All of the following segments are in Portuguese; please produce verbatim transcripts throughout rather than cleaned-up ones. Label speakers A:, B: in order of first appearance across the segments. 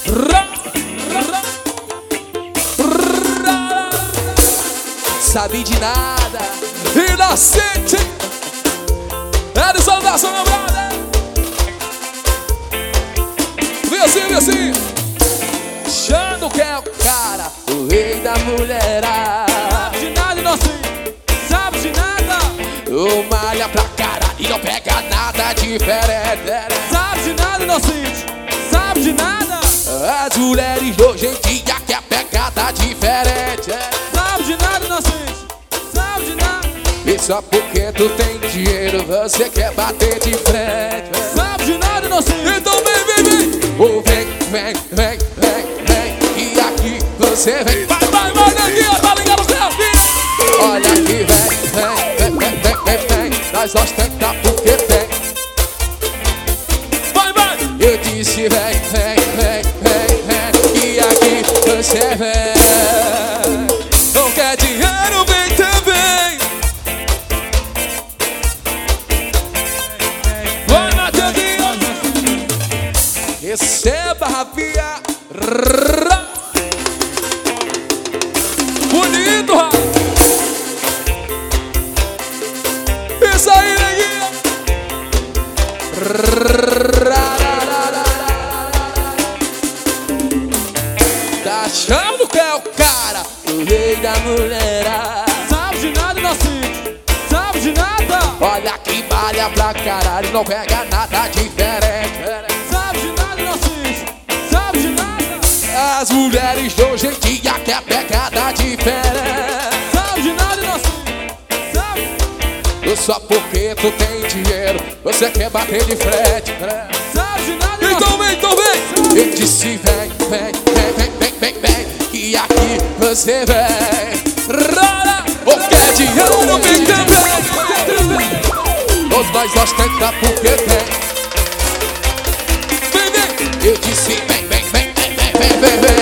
A: Sabe de nada, inocente. É de saudação, meu brother. Vem assim, vem assim. Xando que é o cara, o rei da mulherada.
B: Sabe de nada, inocente. Sabe de nada.
A: O malha pra caralho e não pega nada diferente.
B: Sabe de nada, inocente. Sabe de nada.
A: As mulheres de hoje em dia quer pegada diferente.
B: Sabe de nada, inocente. Sabe de nada.
A: E só porque tu tem dinheiro você quer bater de frente.
B: Sabe de nada, inocente.
A: Então vem, vem, vem. Oh, vem, vem, vem, vem, vem. E aqui você vem.
B: Vai, vai, vai, neguinha, tá ligado, Zé?
A: Olha aqui, vem, vem, vem, vem, vem, vem, vem. Nós ostenta porque tem.
B: Vai, vai.
A: Eu disse vem, vem, vem, vem, vem. E aqui você vem. Não quer dinheiro, vem também.
B: Vai, Mateuzinho.
A: Receba a via.
B: Bonito, rapaz.
A: Isso aí, neguinha. Tá achando que é o cara, o rei da mulherada.
B: Sabe de nada, inocente. Sabe de nada.
A: Olha que malha pra caralho, não pega nada diferente.
B: Sabe de nada, inocente. Sabe de nada.
A: As mulheres de hoje em dia quer pegada diferente.
B: Sabe de nada, inocente. Sabe.
A: Só porque tu tem dinheiro você quer bater de frente.
B: Sabe de nada,
A: Então vem, então vem.
B: Sabe.
A: Eu disse vem, vem, vem, vem, vem, vem, vem. E aqui você vem. Rara, ou quer dinheiro, não vem também. Todos nós ostenta porque tem. Vem, vem. Eu disse vem, vem, vem, vem, vem, vem, vem, vem.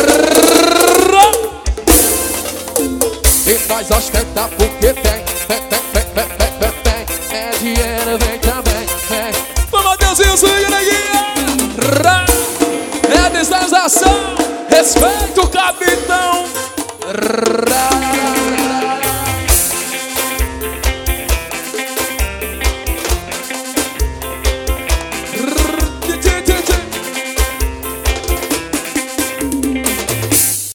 A: E nós ostenta porque tem. Vem, vem, vem, vem, vem, vem, vem. É dinheiro, vem também, vem. Vamos, Deusinho, swing, neguinha. É a desenzação. Respeito o cabelo.